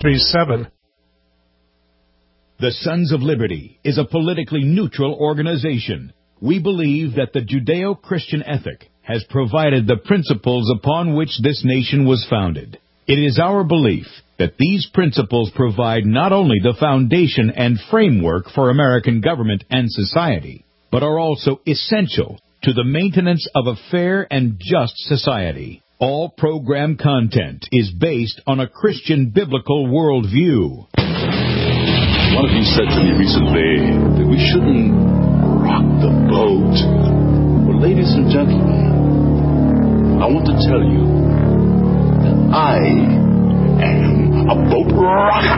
37. The Sons of Liberty is a politically neutral organization. We believe that the Judeo-Christian ethic has provided the principles upon which this nation was founded. It is our belief that these principles provide not only the foundation and framework for American government and society, but are also essential to the maintenance of a fair and just society. All program content is based on a Christian biblical worldview. One of you said to me recently that we shouldn't rock the boat. Well, ladies and gentlemen, I want to tell you that I am a boat rocker.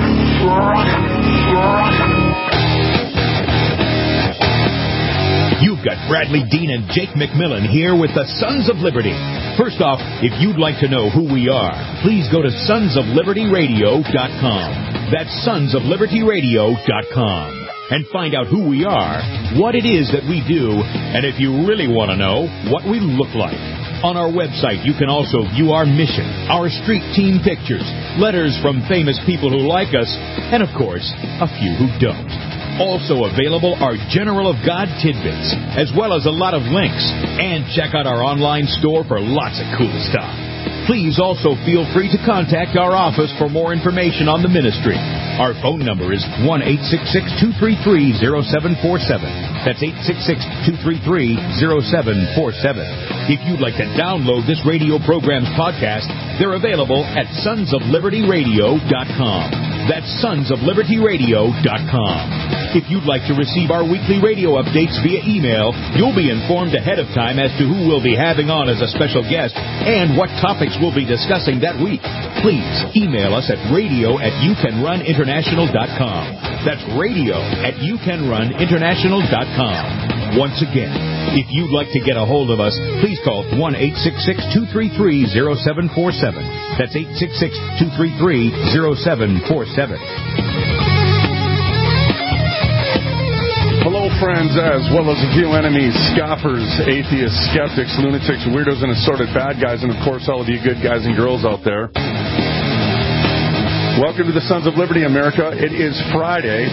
You've got Bradley Dean and Jake McMillan here with the Sons of Liberty. First off, if you'd like to know who we are, please go to sonsoflibertyradio.com. That's sonsoflibertyradio.com. And find out who we are, what it is that we do, and if you really want to know, what we look like. On our website, you can also view our mission, our street team pictures, letters from famous people who like us, and of course, a few who don't. Also available are General of God tidbits, as well as a lot of links. And check out our online store for lots of cool stuff. Please also feel free to contact our office for more information on the ministry. Our phone number is 1-866-233-0747. That's 866-233-0747. If you'd like to download this radio program's podcast, they're available at sonsoflibertyradio.com. That's sonsoflibertyradio.com. If you'd like to receive our weekly radio updates via email, you'll be informed ahead of time as to who we'll be having on as a special guest and what topics we'll be discussing that week. Please email us at radio@youcanruninternational.com. That's radio@youcanruninternational.com. Once again, if you'd like to get a hold of us, please call 1-866-233-0747. That's 866-233-0747. Hello, friends, as well as a few enemies, scoffers, atheists, skeptics, lunatics, weirdos, and assorted bad guys, and, of course, all of you good guys and girls out there. Welcome to the Sons of Liberty, America. It is Friday,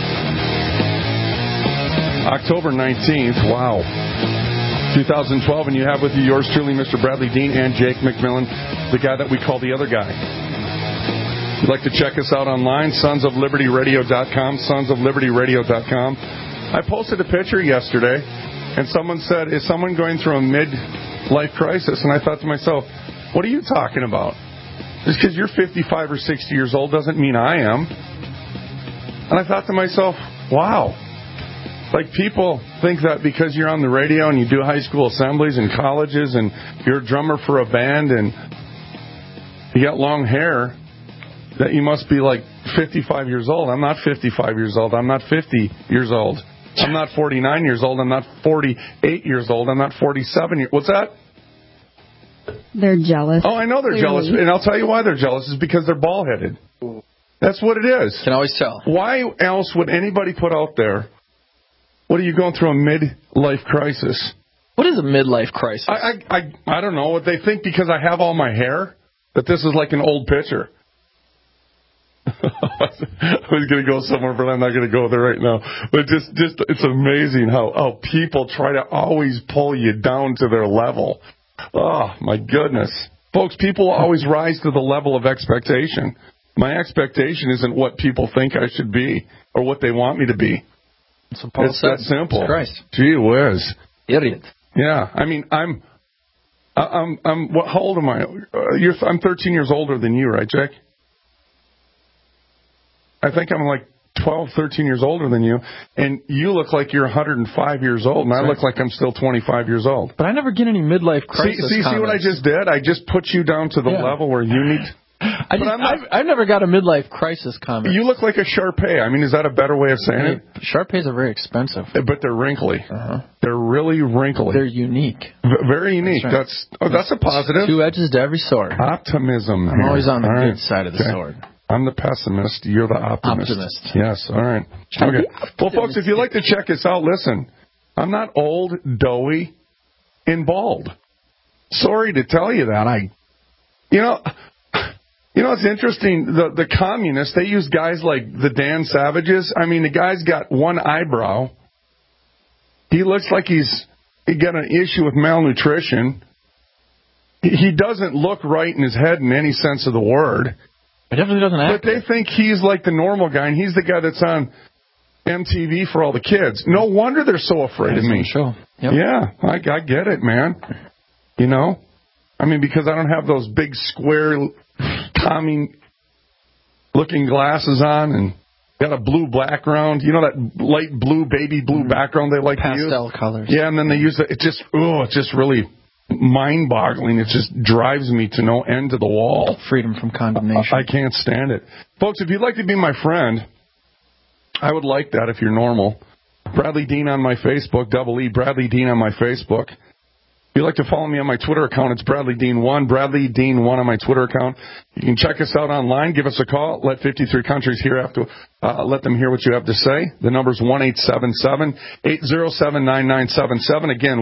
October 19th. Wow. 2012, and you have with you yours truly, Mr. Bradley Dean and Jake McMillan, the guy that we call the other guy. If you'd like to check us out online, sonsoflibertyradio.com, sonsoflibertyradio.com. I posted a picture yesterday, and someone said, is someone going through a midlife crisis? And I thought to myself, what are you talking about? Just because you're 55 or 60 years old doesn't mean I am. And I thought to myself, wow. Like, people think that because you're on the radio and you do high school assemblies and colleges and you're a drummer for a band and you got long hair, that you must be like 55 years old. I'm not 55 years old. I'm not 50 years old. I'm not 49 years old. I'm not 48 years old. I'm not 47 years old. What's that? They're jealous. Oh, I know they're jealous. And I'll tell you why they're jealous. Is because they're bald-headed. That's what it is. Can always tell. Why else would anybody put out there, what are you going through a midlife crisis? What is a midlife crisis? I don't know. What they think because I have all my hair, that this is like an old picture. I was going to go somewhere, but I'm not going to go there right now. But just it's amazing how people try to always pull you down to their level. Oh, my goodness. Folks, people always rise to the level of expectation. My expectation isn't what people think I should be or what they want me to be. It's that simple. Christ. Gee whiz. Idiot. Yeah, I mean, I'm how old am I? I'm 13 years older than you, right, Jake? I think I'm like 12, 13 years older than you, and you look like you're 105 years old, and I look like I'm still 25 years old. But I never get any midlife crisis. See what I just did? I just put you down to the level where you need. I've never got a midlife crisis comment. You look like a Shar-Pei. I mean, is that a better way of saying it? Shar-Peis are very expensive. But they're wrinkly. They're really wrinkly. They're unique. Very unique. That's a positive. Two edges to every sword. Optimism. I'm always on the good side of the sword. I'm the pessimist. You're the optimist. Yes, all right. Okay. Well, folks, if you'd like to check us out, listen. I'm not old, doughy, and bald. Sorry to tell you that. You know, it's interesting. The communists, they use guys like the Dan Savages. I mean, the guy's got one eyebrow. He looks like he's got an issue with malnutrition. He doesn't look right in his head in any sense of the word. He definitely doesn't act. But they think he's like the normal guy, and he's the guy that's on MTV for all the kids. No wonder they're so afraid of me. Show. Yep. Yeah, I get it, man. You know? I mean, because I don't have those big square, Tommy-looking glasses on and got a blue background. You know that light blue, baby blue background they like to use? Pastel colors. Yeah, and then they use it. It's just really mind-boggling. It just drives me to no end to the wall. Freedom from condemnation. I can't stand it. Folks, if you'd like to be my friend, I would like that if you're normal. Bradley Dean on my Facebook, double E, Bradley Dean on my Facebook. If you'd like to follow me on my Twitter account, it's Bradley Dean 1, Bradley Dean 1 on my Twitter account. You can check us out online. Give us a call. Let 53 countries hear after. Let them hear what you have to say. The number's 1-877-807-9977. Again,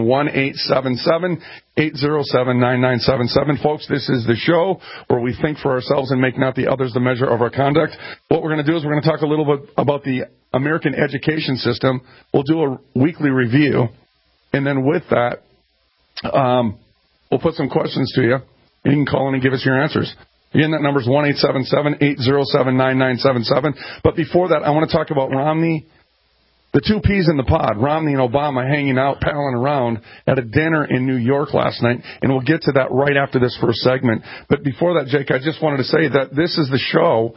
1-877-807-9977. Folks, this is the show where we think for ourselves and make not the others the measure of our conduct. What we're going to do is we're going to talk a little bit about the American education system. We'll do a weekly review. And then with that, we'll put some questions to you. You can call in and give us your answers. Again, that number is 1-877-807-9977. But before that, I want to talk about Romney, the two peas in the pod, Romney and Obama hanging out, palling around at a dinner in New York last night. And we'll get to that right after this first segment. But before that, Jake, I just wanted to say that this is the show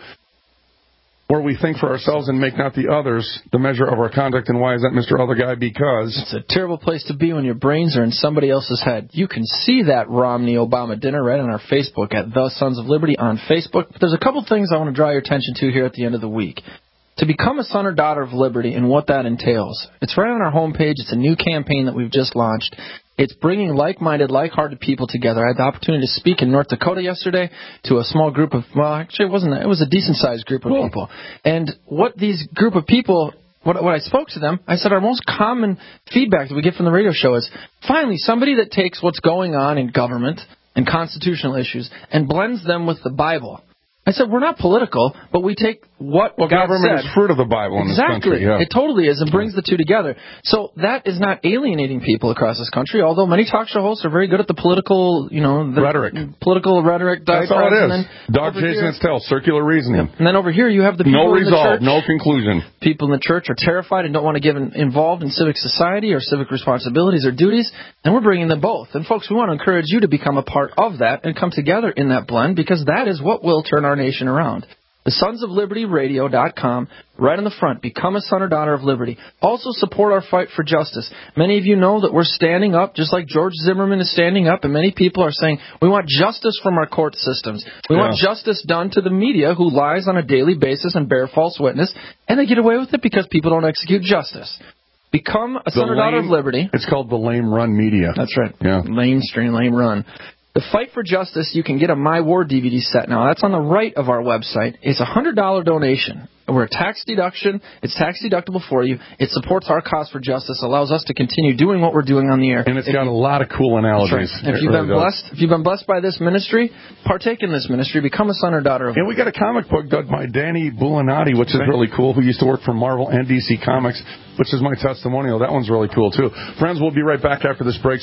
where we think for ourselves and make not the others the measure of our conduct. And why is that, Mr. Other Guy? Because it's a terrible place to be when your brains are in somebody else's head. You can see that Romney-Obama dinner right on our Facebook at The Sons of Liberty on Facebook. But there's a couple things I want to draw your attention to here at the end of the week. To become a son or daughter of liberty and what that entails. It's right on our homepage. It's a new campaign that we've just launched. It's bringing like-minded, like-hearted people together. I had the opportunity to speak in North Dakota yesterday to a small group of, well, actually it wasn't, it was a decent-sized group of people. And what these group of people, when I spoke to them, I said our most common feedback that we get from the radio show is, finally, somebody that takes what's going on in government and constitutional issues and blends them with the Bible. I said, we're not political, but we take what God government said. is fruit of the Bible in this country. Exactly. It totally is and brings the two together. So that is not alienating people across this country, although many talk show hosts are very good at the political, the rhetoric. Political rhetoric. That's all it is. Dog chasing its tail, circular reasoning. And then over here you have the people in the church. No conclusion. People in the church are terrified and don't want to get involved in civic society or civic responsibilities or duties, and we're bringing them both. And folks, we want to encourage you to become a part of that and come together in that blend, because that is what will turn our nation around. The Sons of Liberty Radio.com, right on the front. Become a son or daughter of liberty. Also support our fight for justice. Many of you know that we're standing up, just like George Zimmerman is standing up, and many people are saying, we want justice from our court systems. We want justice done to the media who lies on a daily basis and bear false witness, and they get away with it because people don't execute justice. Become a son or daughter of liberty. It's called the lame run media. That's right. Yeah. Lame run. The Fight for Justice, you can get a My War DVD set now. That's on the right of our website. It's a $100 donation. We're a tax deduction. It's tax deductible for you. It supports our cause for justice, allows us to continue doing what we're doing on the air. And it's got a lot of cool analogies. Right. If you've been blessed by this ministry, partake in this ministry, become a son or daughter of. And we got a comic book done by Danny Bulanati, which is really cool, who used to work for Marvel and DC Comics, which is my testimonial. That one's really cool, too. Friends, we'll be right back after this break.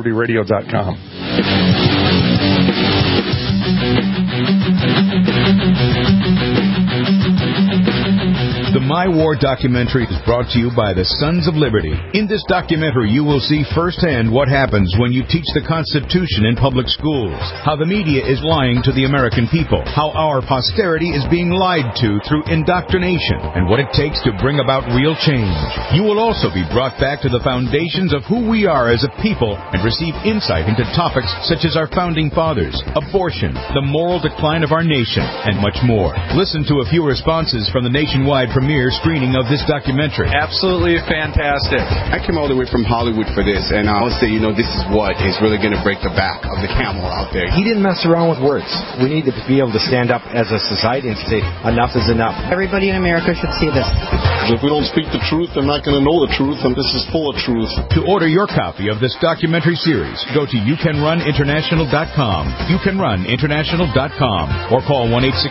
SonsOfLibertyRadio.com. The My War documentary is brought to you by the Sons of Liberty. In this documentary, you will see firsthand what happens when you teach the Constitution in public schools, how the media is lying to the American people, how our posterity is being lied to through indoctrination, and what it takes to bring about real change. You will also be brought back to the foundations of who we are as a people and receive insight into topics such as our founding fathers, abortion, the moral decline of our nation, and much more. Listen to a few responses from the nationwide premiere premiere screening of this documentary. Absolutely fantastic. I came all the way from Hollywood for this, and I'll say, this is what is really going to break the back of the camel out there. He didn't mess around with words. We need to be able to stand up as a society and say, enough is enough. Everybody in America should see this. If we don't speak the truth, they're not going to know the truth, and this is full of truth. To order your copy of this documentary series, go to youcanruninternational.com, youcanruninternational.com, or call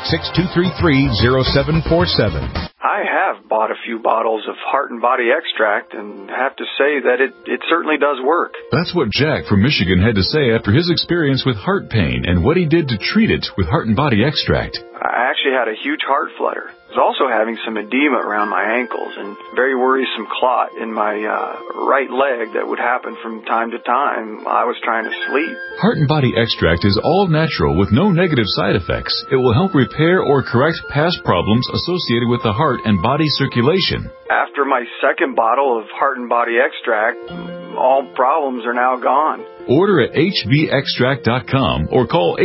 1-866-233-0747. I have bought a few bottles of Heart and Body Extract and have to say that it certainly does work. That's what Jack from Michigan had to say after his experience with heart pain and what he did to treat it with Heart and Body Extract. I actually had a huge heart flutter. I was also having some edema around my ankles and very worrisome clot in my right leg that would happen from time to time. I was trying to sleep. Heart and Body Extract is all natural with no negative side effects. It will help repair or correct past problems associated with the heart and body circulation. After my second bottle of Heart and Body Extract, all problems are now gone. Order at hbextract.com or call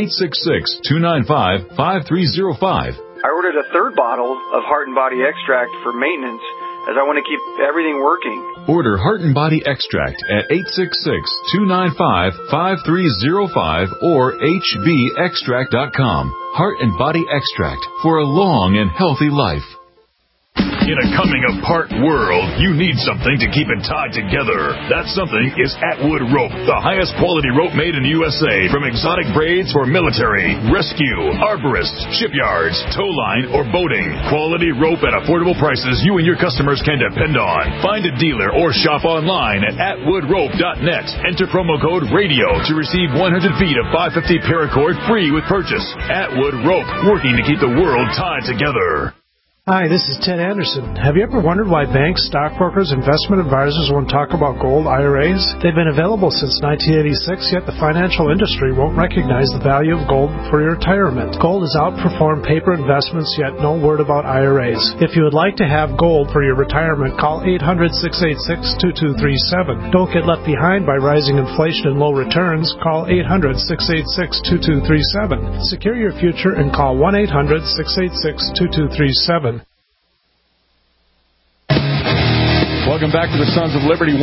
866-295-5305. I ordered a third bottle of Heart and Body Extract for maintenance as I want to keep everything working. Order Heart and Body Extract at 866-295-5305 or hbextract.com. Heart and Body Extract for a long and healthy life. In a coming-apart world, you need something to keep it tied together. That something is Atwood Rope, the highest quality rope made in the USA, from exotic braids for military, rescue, arborists, shipyards, tow line, or boating. Quality rope at affordable prices you and your customers can depend on. Find a dealer or shop online at atwoodrope.net. Enter promo code RADIO to receive 100 feet of 550 paracord free with purchase. Atwood Rope, working to keep the world tied together. Hi, this is Ted Anderson. Have you ever wondered why banks, stockbrokers, investment advisors won't talk about gold IRAs? They've been available since 1986, yet the financial industry won't recognize the value of gold for your retirement. Gold has outperformed paper investments, yet no word about IRAs. If you would like to have gold for your retirement, call 800-686-2237. Don't get left behind by rising inflation and low returns. Call 800-686-2237. Secure your future and call 1-800-686-2237. Welcome back to the Sons of Liberty,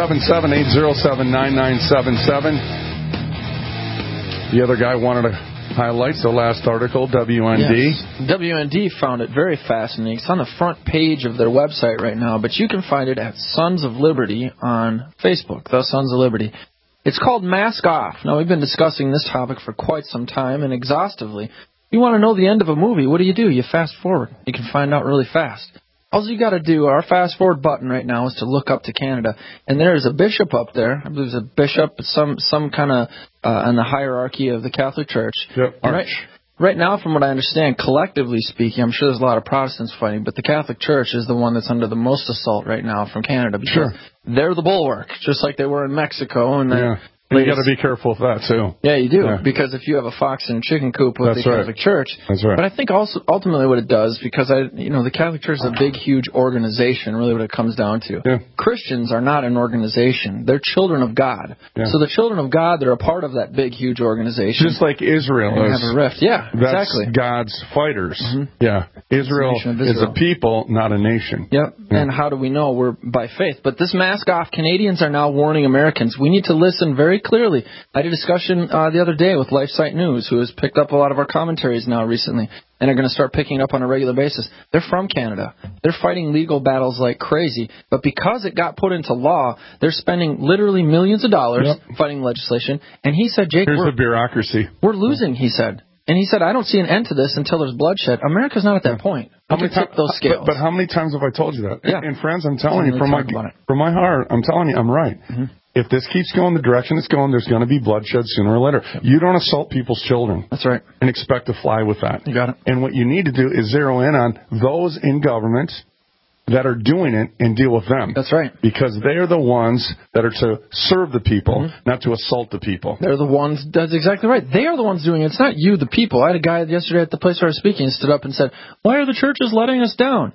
1-877-807-9977. The other guy wanted to highlight the last article, WND. Yes. WND found it very fascinating. It's on the front page of their website right now, but you can find it at Sons of Liberty on Facebook, the Sons of Liberty. It's called Mask Off. Now, we've been discussing this topic for quite some time and exhaustively. If you want to know the end of a movie, what do? You fast forward. You can find out really fast. All you got to do, our fast forward button right now is to look up to Canada, and there is a bishop up there. I believe there's a bishop, some kind of in the hierarchy of the Catholic Church. Yep. Right now, from what I understand, collectively speaking, I'm sure there's a lot of Protestants fighting, but the Catholic Church is the one that's under the most assault right now from Canada because they're the bulwark, just like they were in Mexico. And you got to be careful with that, too. Yeah, you do, because if you have a fox in a chicken coop with the Catholic Church. That's right. But I think also ultimately what it does, because the Catholic Church is a big, huge organization, really what it comes down to. Yeah. Christians are not an organization. They're children of God. Yeah. So the children of God, they're a part of that big, huge organization. Just like Israel is. Have a rift. Yeah, exactly. That's God's fighters. Mm-hmm. Yeah. Israel is a people, not a nation. Yep. Yeah. And how do we know? We're by faith. But this mask off, Canadians are now warning Americans. We need to listen very clearly. I did a discussion the other day with LifeSite News, who has picked up a lot of our commentaries now recently, and are going to start picking up on a regular basis. They're from Canada. They're fighting legal battles like crazy. But because it got put into law, they're spending literally millions of dollars fighting legislation. And he said, Jake, here's the bureaucracy. We're losing, he said. And he said, I don't see an end to this until there's bloodshed. America's not at that point. We can tip those scales. But how many times have I told you that? Yeah. And friends, I'm telling you, from my heart, I'm telling you, I'm right. Mm-hmm. If this keeps going the direction it's going, there's going to be bloodshed sooner or later. You don't assault people's children. That's right. And expect to fly with that. You got it. And what you need to do is zero in on those in government that are doing it and deal with them. That's right. Because they are the ones that are to serve the people, not to assault the people. They're the ones, that's exactly right. They are the ones doing it. It's not you, the people. I had a guy yesterday at the place where I was speaking stood up and said, why are the churches letting us down?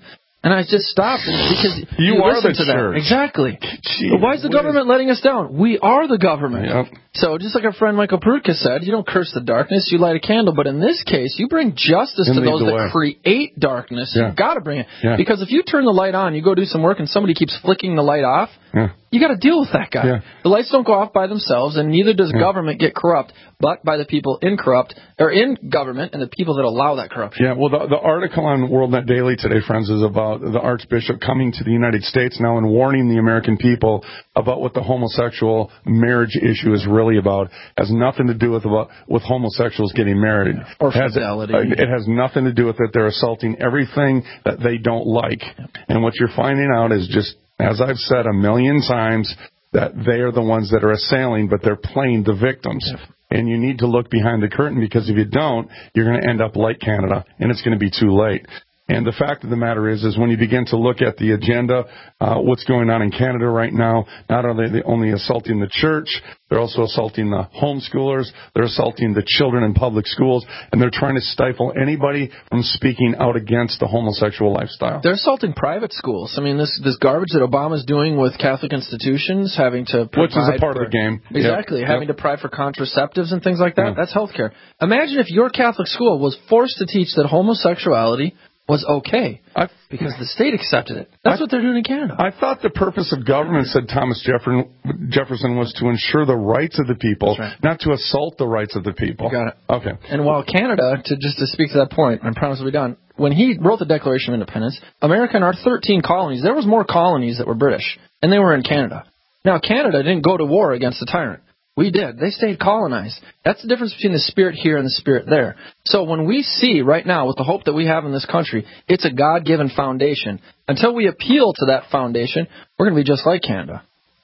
And I just stopped because you are listen the to church. That. Exactly. Gee, why is the government letting us down? We are the government. Yep. So just like our friend Michael Prutka said, you don't curse the darkness, you light a candle. But in this case, you bring justice to those that create darkness. Yeah. You've got to bring it. Yeah. Because if you turn the light on, you go do some work, and somebody keeps flicking the light off, you got to deal with that guy. Yeah. The lights don't go off by themselves, and neither does government get corrupt, but by the people in government and the people that allow that corruption. Yeah, well, the article on WorldNet Daily today, friends, is about the Archbishop coming to the United States now and warning the American people about what the homosexual marriage issue is really about. It has nothing to do with homosexuals getting married. Or fidelity. It has nothing to do with it. They're assaulting everything that they don't like. And what you're finding out is just, as I've said a million times, that they are the ones that are assailing, but they're playing the victims. Yep. And you need to look behind the curtain, because if you don't, you're going to end up like Canada, and it's going to be too late. And the fact of the matter is when you begin to look at the agenda, what's going on in Canada right now, not are they only assaulting the church, they're also assaulting the homeschoolers, they're assaulting the children in public schools, and they're trying to stifle anybody from speaking out against the homosexual lifestyle. They're assaulting private schools. I mean, this garbage that Obama's doing with Catholic institutions, having to provide... Which is a part of the game. Exactly. Yep. Having to provide for contraceptives and things like that. That's health care. Imagine if your Catholic school was forced to teach that homosexuality was okay because the state accepted it. That's what they're doing in Canada. I thought the purpose of government, said Thomas Jefferson, was to ensure the rights of the people, not to assault the rights of the people. You got it. Okay. And while Canada, to speak to that point, I promise we'll be done, when he wrote the Declaration of Independence, America and our 13 colonies, there was more colonies that were British, and they were in Canada. Now, Canada didn't go to war against the tyrant. We did. They stayed colonized. That's the difference between the spirit here and the spirit there. So when we see right now, with the hope that we have in this country, it's a God-given foundation. Until we appeal to that foundation, we're going to be just like Canada.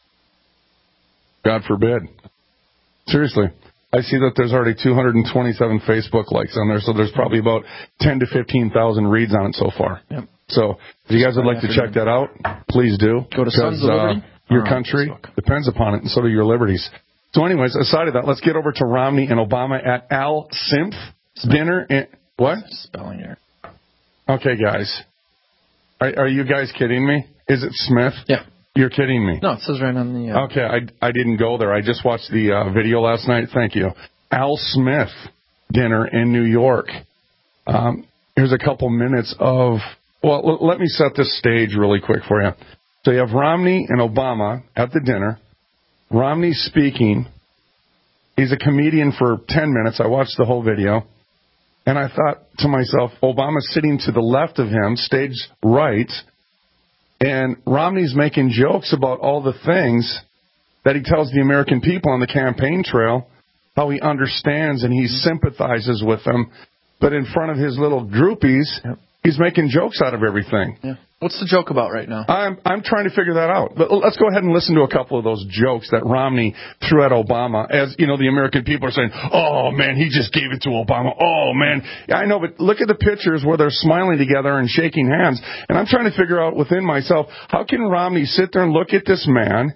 God forbid. Seriously. I see that there's already 227 Facebook likes on there, so there's probably about 10 to 15,000 reads on it so far. Yep. So if you guys would like to check that out, please do. Go to Sons of Liberty. Your country depends upon it, and so do your liberties. So anyways, aside of that, let's get over to Romney and Obama at Al Smith dinner. What? Spelling error. Okay, guys. Are you guys kidding me? Is it Smith? Yeah. You're kidding me. No, it says right on the... Okay, I didn't go there. I just watched the video last night. Thank you. Al Smith dinner in New York. Here's a couple minutes of... Well, let me set this stage really quick for you. So you have Romney and Obama at the dinner. Romney's speaking. He's a comedian for 10 minutes. I watched the whole video. And I thought to myself, Obama's sitting to the left of him, stage right, and Romney's making jokes about all the things that he tells the American people on the campaign trail, how he understands and he sympathizes with them. But in front of his little groupies, he's making jokes out of everything. Yeah. What's the joke about right now? I'm trying to figure that out. But let's go ahead and listen to a couple of those jokes that Romney threw at Obama. As, you know, the American people are saying, oh, man, he just gave it to Obama. Oh, man. Yeah, I know, but look at the pictures where they're smiling together and shaking hands. And I'm trying to figure out within myself, how can Romney sit there and look at this man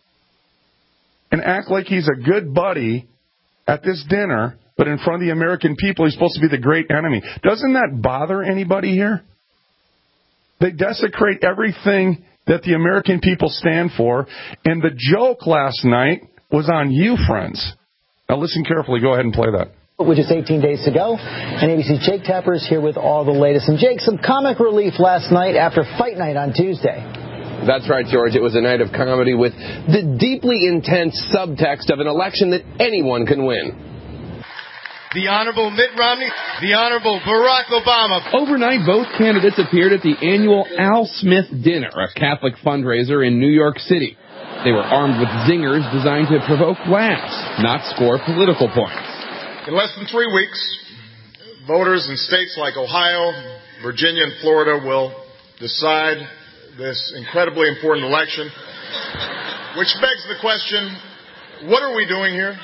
and act like he's a good buddy at this dinner, but in front of the American people, he's supposed to be the great enemy? Doesn't that bother anybody here? They desecrate everything that the American people stand for. And the joke last night was on you, friends. Now listen carefully. Go ahead and play that. Which is 18 days to go. And ABC's Jake Tapper is here with all the latest. And Jake, some comic relief last night after Fight Night on Tuesday. That's right, George. It was a night of comedy with the deeply intense subtext of an election that anyone can win. The Honorable Mitt Romney, the Honorable Barack Obama. Overnight, both candidates appeared at the annual Al Smith Dinner, a Catholic fundraiser in New York City. They were armed with zingers designed to provoke laughs, not score political points. In less than 3 weeks, voters in states like Ohio, Virginia, and Florida will decide this incredibly important election, which begs the question, what are we doing here?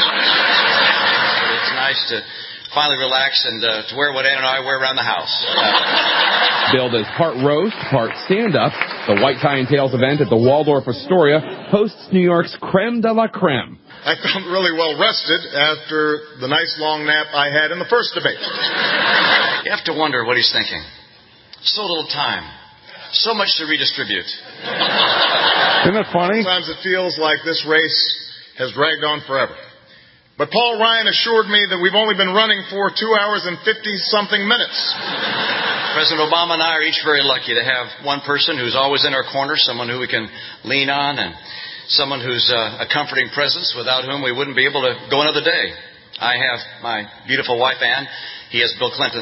It's nice to finally relax and to wear what Ann and I wear around the house. Billed as part roast, part stand-up, the White Tie and Tails event at the Waldorf Astoria hosts New York's creme de la creme. I felt really well rested after the nice long nap I had in the first debate. You have to wonder what he's thinking. So little time. so much to redistribute. Isn't that funny? Sometimes it feels like this race has dragged on forever. But Paul Ryan assured me that we've only been running for 2 hours and 50-something minutes. President Obama and I are each very lucky to have one person who's always in our corner, someone who we can lean on, and someone who's a comforting presence without whom we wouldn't be able to go another day. I have my beautiful wife, Ann. He has Bill Clinton.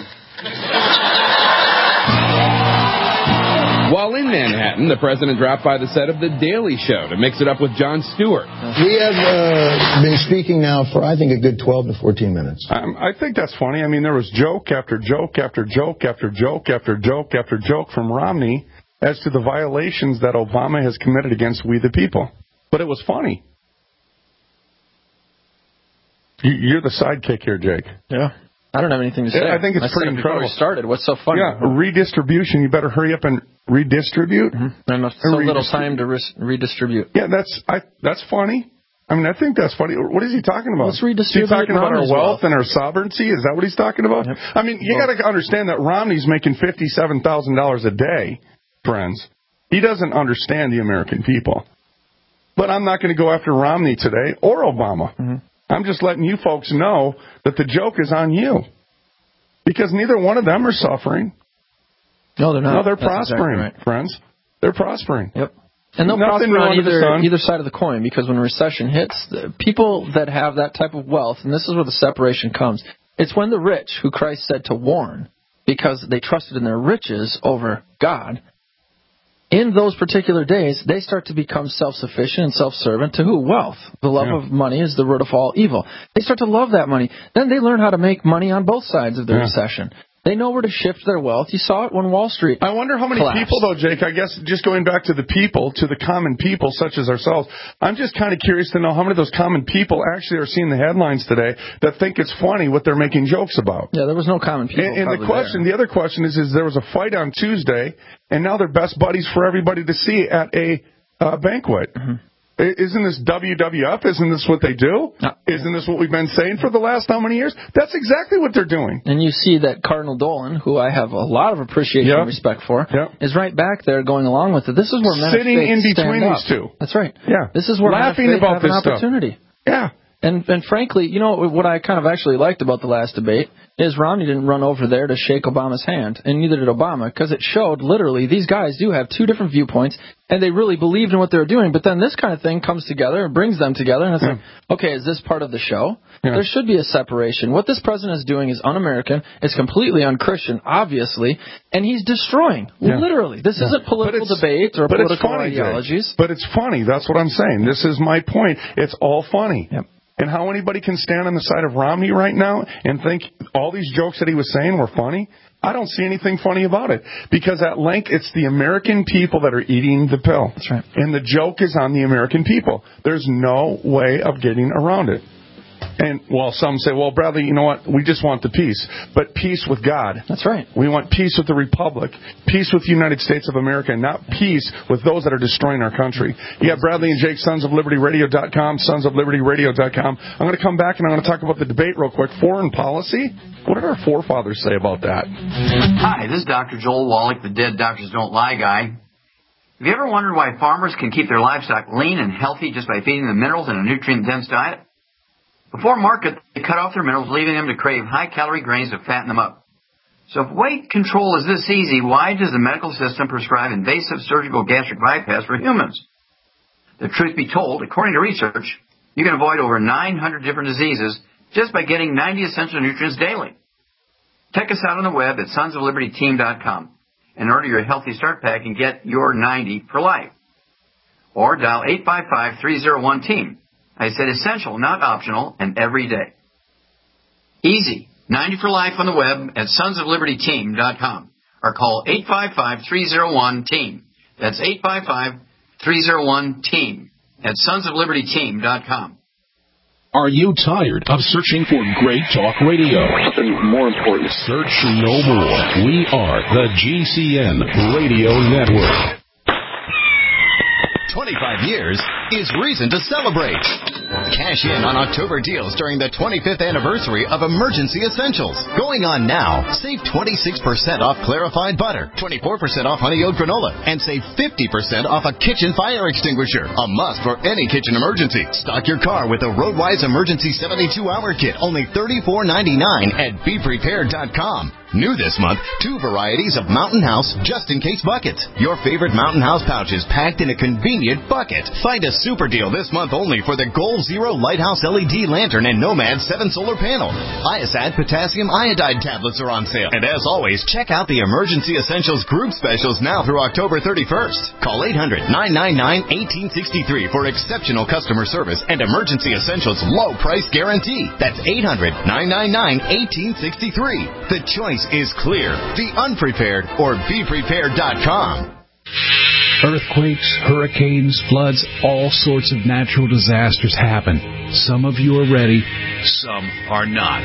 While in Manhattan, the president dropped by the set of The Daily Show to mix it up with Jon Stewart. We have been speaking now for, I think, a good 12 to 14 minutes. I think that's funny. I mean, there was joke after joke after joke after joke after joke after joke from Romney as to the violations that Obama has committed against we the people. But it was funny. You're the sidekick here, Jake. Yeah. I don't have anything to say. I think it's pretty incredible. Before we started, what's so funny? Yeah, redistribution. You better hurry up and redistribute. Mm-hmm. And so little time to redistribute. Yeah, that's funny. I mean, I think that's funny. What is he talking about? Let's redistribute. Is he talking about our wealth and our sovereignty? Is that what he's talking about? Yep. I mean, you got to understand that Romney's making $57,000 a day, friends. He doesn't understand the American people. But I'm not going to go after Romney today or Obama. Mm-hmm. I'm just letting you folks know that the joke is on you. Because neither one of them are suffering. No, they're not. No, they're prospering, exactly right. Friends. They're prospering. Yep. And they'll prosper on either side of the coin, because when a recession hits, the people that have that type of wealth, and this is where the separation comes, it's when the rich, who Christ said to warn, because they trusted in their riches over God, in those particular days, they start to become self-sufficient and self-servant to who? Wealth. The love of money is the root of all evil. They start to love that money. Then they learn how to make money on both sides of the recession. They know where to shift their wealth. You saw it when Wall Street I wonder how many people, though, Jake, I guess just going back to the people, to the common people such as ourselves, I'm just kind of curious to know how many of those common people actually are seeing the headlines today that think it's funny what they're making jokes about. Yeah, there was no common people. And the other question is there was a fight on Tuesday, and now they're best buddies for everybody to see at a banquet. Mm-hmm. Isn't this WWF? Isn't this what they do? No. Isn't this what we've been saying for the last how many years? That's exactly what they're doing. And you see that Cardinal Dolan, who I have a lot of appreciation and respect for, is right back there going along with it. This is where men sitting in between these two. That's right. Yeah. This is where laughing about have this an opportunity. Stuff. Yeah. And frankly, you know, what I kind of actually liked about the last debate is Romney didn't run over there to shake Obama's hand, and neither did Obama, because it showed literally these guys do have two different viewpoints, and they really believed in what they were doing. But then this kind of thing comes together and brings them together, and it's like, okay, is this part of the show? Yeah. There should be a separation. What this president is doing is un-American. It's completely un-Christian, obviously, and he's destroying, literally. This isn't political debate or political ideologies. But it's funny. That's what I'm saying. This is my point. It's all funny. Yep. And how anybody can stand on the side of Romney right now and think all these jokes that he was saying were funny, I don't see anything funny about it. Because at length, it's the American people that are eating the pill. That's right. And the joke is on the American people. There's no way of getting around it. And, well, some say, well, Bradley, you know what? We just want the peace. But peace with God. That's right. We want peace with the Republic. Peace with the United States of America. Not peace with those that are destroying our country. You have Bradley and Jake, sonsoflibertyradio.com, sonsoflibertyradio.com. I'm going to come back and I'm going to talk about the debate real quick. Foreign policy? What did our forefathers say about that? Hi, this is Dr. Joel Wallach, the Dead Doctors Don't Lie guy. Have you ever wondered why farmers can keep their livestock lean and healthy just by feeding them minerals in a nutrient-dense diet? Before market, they cut off their minerals, leaving them to crave high-calorie grains to fatten them up. So if weight control is this easy, why does the medical system prescribe invasive surgical gastric bypass for humans? The truth be told, according to research, you can avoid over 900 different diseases just by getting 90 essential nutrients daily. Check us out on the web at sonsoflibertyteam.com and order your Healthy Start Pack and get your 90 for life. Or dial 855-301-TEAM. I said essential, not optional, and every day. Easy. 90 for life on the web at sonsoflibertyteam.com or call 855-301-TEAM. That's 855-301-TEAM at sonsoflibertyteam.com. Are you tired of searching for great talk radio? Something more important. Search no more. We are the GCN Radio Network. 25 years is reason to celebrate. Cash in on October deals during the 25th anniversary of Emergency Essentials. Going on now, save 26% off clarified butter, 24% off honey oat granola, and save 50% off a kitchen fire extinguisher. A must for any kitchen emergency. Stock your car with a Roadwise Emergency 72-hour kit, only $34.99 at BePrepared.com. New this month, 2 varieties of Mountain House just-in-case buckets. Your favorite Mountain House pouches packed in a convenient bucket. Find a super deal this month only for the Goal Zero Lighthouse LED lantern and Nomad 7 solar panel. ISAD potassium iodide tablets are on sale. And as always, check out the Emergency Essentials group specials now through October 31st. Call 800-999-1863 for exceptional customer service and Emergency Essentials low price guarantee. That's 800-999-1863. The choice is clear. The Unprepared or BePrepared.com. Earthquakes, hurricanes, floods, all sorts of natural disasters happen. Some of you are ready, some are not.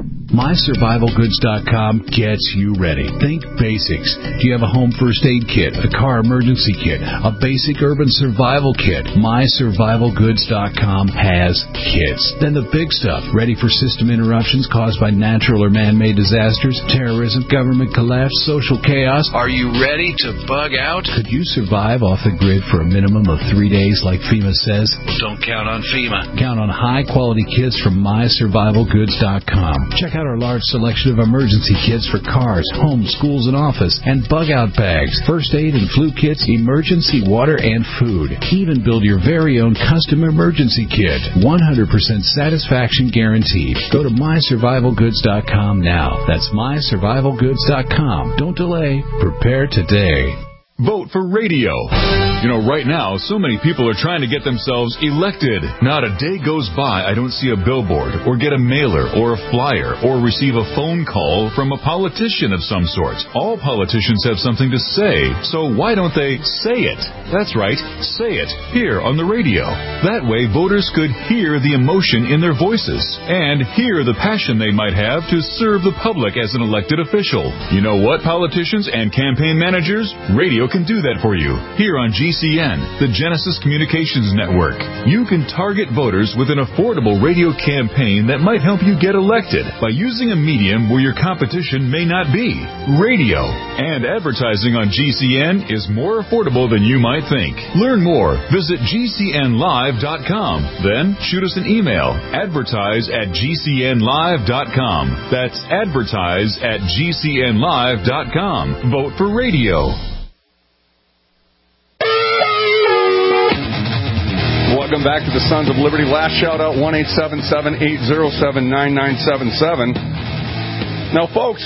MySurvivalGoods.com gets you ready. Think basics. Do you have a home first aid kit, a car emergency kit, a basic urban survival kit? MySurvivalGoods.com has kits. Then the big stuff, ready for system interruptions caused by natural or man-made disasters, terrorism, government collapse, social chaos. Are you ready to bug out? Could you survive off the grid for a minimum of 3 days like FEMA says? Well, don't count on FEMA. Count on high-quality kits from MySurvivalGoods.com. Check out our large selection of emergency kits for cars, homes, schools, and office, and bug-out bags, first aid and flu kits, emergency water, and food. Even build your very own custom emergency kit. 100% satisfaction guaranteed. Go to MySurvivalGoods.com now. That's MySurvivalGoods.com. Don't delay. Prepare today. Vote for radio. You know, right now, so many people are trying to get themselves elected. Not a day goes by I don't see a billboard or get a mailer or a flyer or receive a phone call from a politician of some sort. All politicians have something to say, so why don't they say it? That's right, say it here on the radio. That way, voters could hear the emotion in their voices and hear the passion they might have to serve the public as an elected official. You know what, politicians and campaign managers? Radio can do that for you. Here on GCN, the Genesis Communications Network, you can target voters with an affordable radio campaign that might help you get elected by using a medium where your competition may not be. Radio. And advertising on GCN is more affordable than you might think. Learn more. Visit GCNlive.com. Then shoot us an email. Advertise@GCNlive.com. That's advertise@GCNlive.com. Vote for radio. Welcome back to the Sons of Liberty. Last shout out, 1-877-807-9977. Now, folks,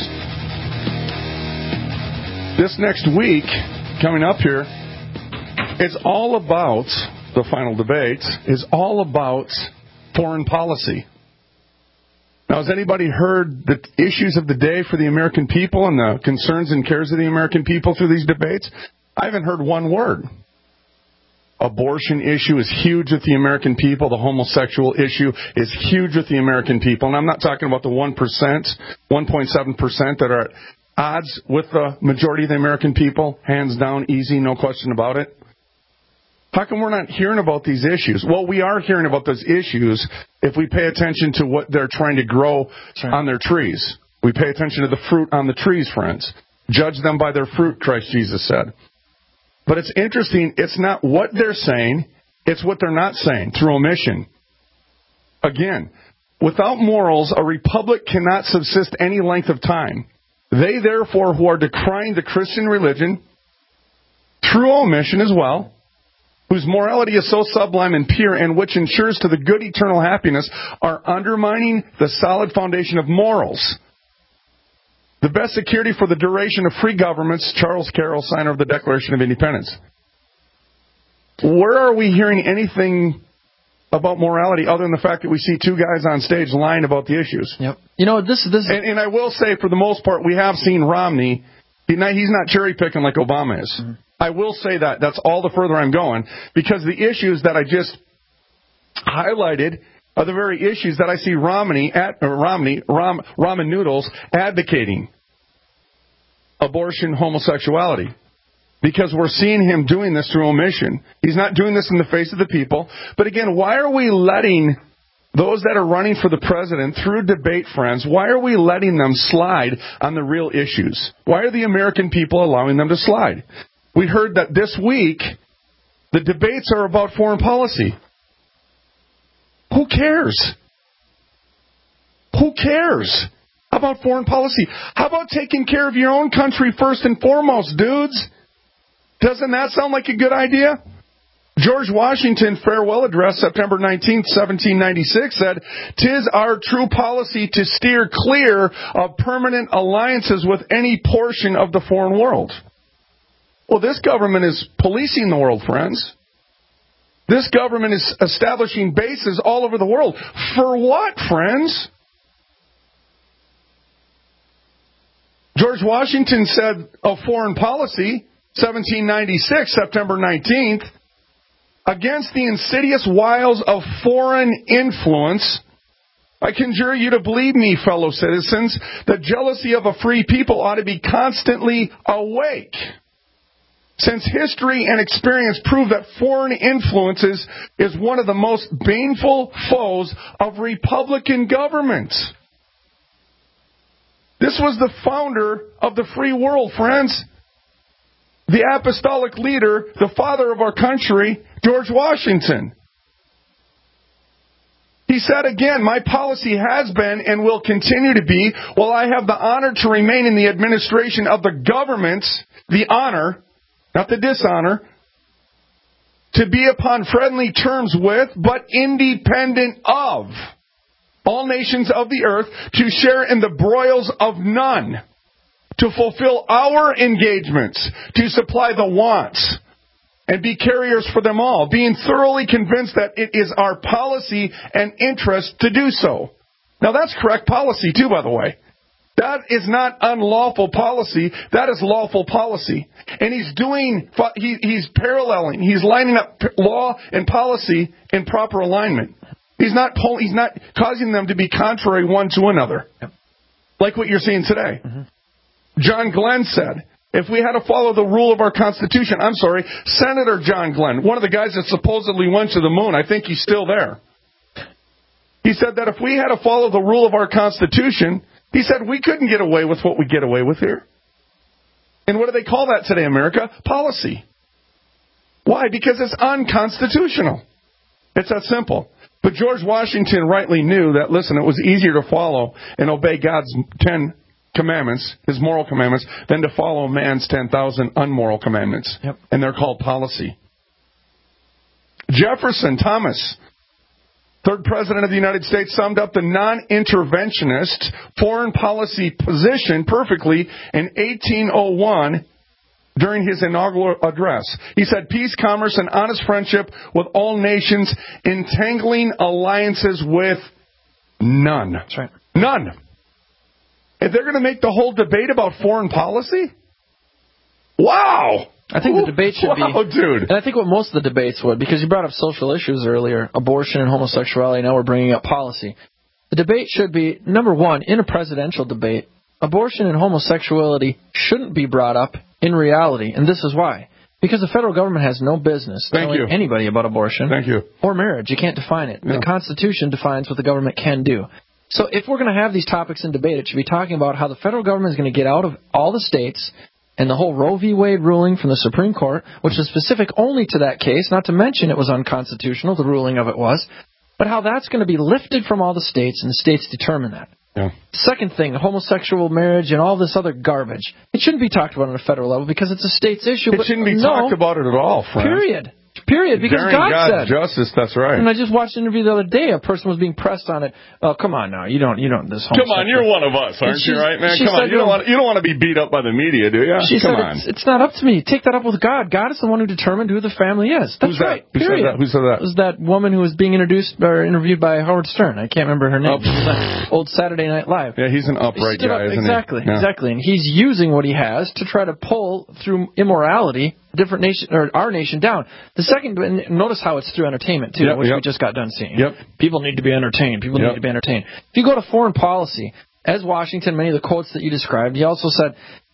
this next week, coming up here, it's all about, the final debate, is all about foreign policy. Now, has anybody heard the issues of the day for the American people and the concerns and cares of the American people through these debates? I haven't heard one word. Abortion issue is huge with the American people. The homosexual issue is huge with the American people. And I'm not talking about the 1%, 1.7% that are at odds with the majority of the American people. Hands down, easy, no question about it. How come we're not hearing about these issues? Well, we are hearing about those issues if we pay attention to what they're trying to grow on their trees. We pay attention to the fruit on the trees, friends. Judge them by their fruit, Christ Jesus said. But it's interesting, it's not what they're saying, it's what they're not saying through omission. Again, without morals, a republic cannot subsist any length of time. They, therefore, who are decrying the Christian religion, through omission as well, whose morality is so sublime and pure and which ensures to the good eternal happiness, are undermining the solid foundation of morals. The best security for the duration of free governments, Charles Carroll, signer of the Declaration of Independence. Where are we hearing anything about morality other than the fact that we see two guys on stage lying about the issues? Yep. You know, this and I will say, for the most part, we have seen Romney. He's not cherry-picking like Obama is. Mm-hmm. I will say that. That's all the further I'm going. Because the issues that I just highlighted are the very issues that I see ramen noodles advocating. Abortion, homosexuality. because we're seeing him doing this through omission. He's not doing this in the face of the people. But again, why are we letting those that are running for the president through debate, friends, why are we letting them slide on the real issues? Why are the American people allowing them to slide? We heard that this week the debates are about foreign policy. Who cares? Who cares about foreign policy? How about taking care of your own country first and foremost, dudes? Doesn't that sound like a good idea? George Washington farewell address September 19th, 1796 said, "'Tis our true policy to steer clear of permanent alliances with any portion of the foreign world." Well, this government is policing the world, friends. This government is establishing bases all over the world. For what, friends? George Washington said of foreign policy, 1796, September 19th, "Against the insidious wiles of foreign influence, I conjure you to believe me, fellow citizens, the jealousy of a free people ought to be constantly awake. Since history and experience prove that foreign influences is one of the most baneful foes of Republican governments." This was the founder of the free world, friends. The apostolic leader, the father of our country, George Washington. He said again, "My policy has been and will continue to be, while I have the honor to remain in the administration of the government, the honor, not the dishonor, to be upon friendly terms with, but independent of, all nations of the earth, to share in the broils of none, to fulfill our engagements, to supply the wants, and be carriers for them all, being thoroughly convinced that it is our policy and interest to do so." Now that's correct policy too, by the way. That is not unlawful policy. That is lawful policy. And he's paralleling, he's lining up law and policy in proper alignment. He's not causing them to be contrary one to another. Like what you're seeing today. Mm-hmm. John Glenn said, if we had to follow the rule of our Constitution, Senator John Glenn, one of the guys that supposedly went to the moon, I think he's still there. He said that if we had to follow the rule of our Constitution, he said we couldn't get away with what we get away with here. And what do they call that today, America? Policy. Why? Because it's unconstitutional. It's that simple. But George Washington rightly knew that, listen, it was easier to follow and obey God's 10 commandments, his moral commandments, than to follow man's 10,000 unmoral commandments. Yep. And they're called policy. Jefferson Thomas, third president of the United States, summed up the non-interventionist foreign policy position perfectly in 1801 during his inaugural address. He said, "Peace, commerce, and honest friendship with all nations, entangling alliances with none." That's right. None. If they're going to make the whole debate about foreign policy? Wow! I think the debate should be... Wow, dude. And I think what most of the debates would, because you brought up social issues earlier, abortion and homosexuality, now we're bringing up policy. The debate should be, number one, in a presidential debate, abortion and homosexuality shouldn't be brought up in reality, and this is why. Because the federal government has no business telling anybody about abortion or marriage. You can't define it. Yeah. The Constitution defines what the government can do. So if we're going to have these topics in debate, it should be talking about how the federal government is going to get out of all the states and the whole Roe v. Wade ruling from the Supreme Court, which is specific only to that case, not to mention it was unconstitutional, the ruling of it was, but how that's going to be lifted from all the states and the states determine that. Yeah. Second thing, homosexual marriage and all this other garbage. It shouldn't be talked about on a federal level because it's a state's issue. It shouldn't be talked about it at all, friend. Period, because God said. Justice, that's right. And I just watched an interview the other day. A person was being pressed on it. Oh, come on now, you don't. This come on, you're one of us, aren't you? Right, man? Come on, you don't want to be beat up by the media, do you? She said, it's not up to me. Take that up with God. God is the one who determined who the family is. That's right. Period. Who said that? It was that woman who was being interviewed by Howard Stern. I can't remember her name. Old Saturday Night Live. Yeah, he's an upright guy, isn't he? Yeah. Exactly. And he's using what he has to try to pull through immorality different nation or our nation down. The second, and notice how it's through entertainment too, which we just got done seeing. People need to be entertained. People need to be entertained. If you go to foreign policy, as Washington, many of the quotes that you described, he also said,